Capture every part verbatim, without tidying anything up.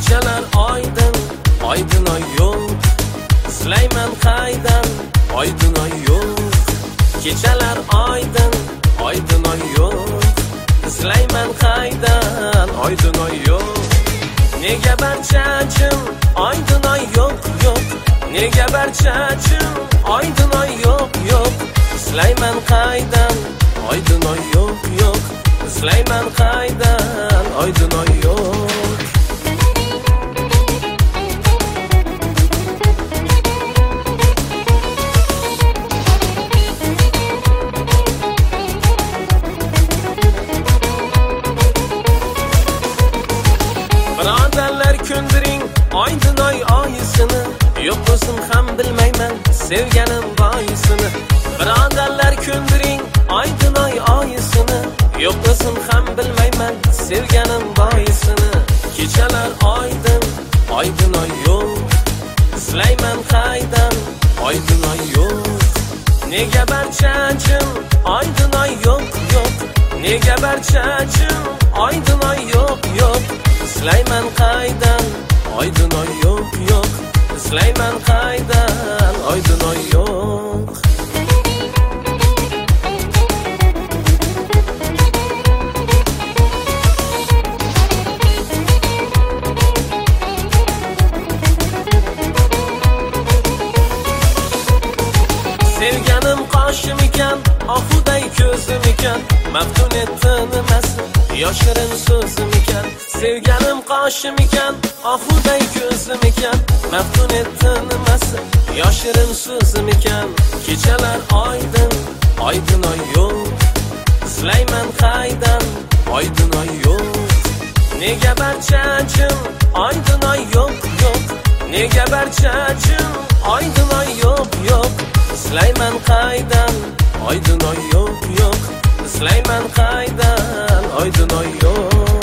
kechalar oydin, oydin oy yo'q. Izlayman qaydan, oydin oy yo'q. Kechalar oydin, oydin oy yo'q. Izlayman qaydan, oydin oy yo'q. Nega barchachim, oydin oy yo'q, yo'q. Nega barchachim, oydin oy yo'q, yo'q. Izlayman qaydan, oydin oy yo'q, yo'q. Izlayman qaydan, oydin oy yo'q. Birodarlar ko'ndiring oydin oy oyisini, yo'q o'zim ham bilmayman sevganim boyisini. Birodarlar ko'ndiring oydin oy oyisini, yo'q o'zim ham bilmayman sevganim boyisini. Kechalar oydin, oydin oy yo'q. Izlayman qaydan, oydin oy yo'q. Nega barchachim, oydin oy yo'q, yo'q. Nega barchachim, oydin oy yo'q, yo'q. Izlayman qaydan, oydin oy yo'q, yo'q. Izlayman qaydan, oydin oy yo'q. Sevganim qoshim ekan, ohuday ko'zim ekan, maftun etdi nimasi, yoshirin so'zim ekan. Sevganim qoshim ekan, ohuday ko'zim ekan, maftun etdi nimasi, yoshirin so'zim ekan. Kechalar oydin, oydin oy yo'q. Izlayman qaydan, oydin oy yo'q. Nega barchachim, oydin oy yo'q, yo'q. Nega barchachim, oydin oy yo'q, yo'q. Izlayman qaydan, oydin oy yo'q, yo'q. Izlayman qaydan, oydin oy yo'q.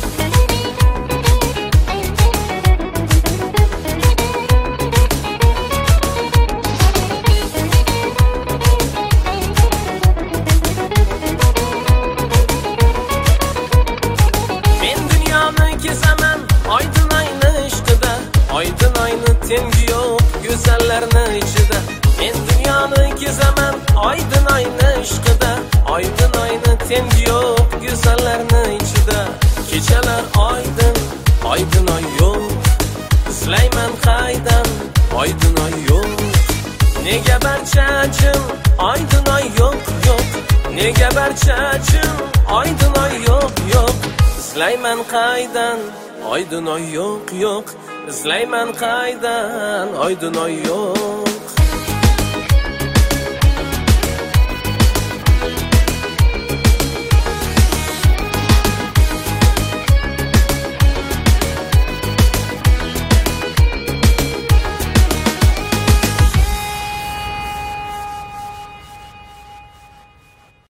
Men dunyoni kezaman oydin oyni ishqida, oydin oyni tengi yo'q go'zallarni ichida. Men dunyoni kezaman oydin oyni ishqida, oydin oyni tengi yo'q go'zallarni ichida. Kechalar oydin, oydin oy yo'q. Izlayman qaydan, oydin oy yo'q. Nega barchachim, oydin oy yo'q, yo'q. Nega barchachim, oydin oy yo'q, yo'q. Izlayman qaydan, oydin oy yo'q, yo'q. Izlayman qaydan, oydin oy yo'q.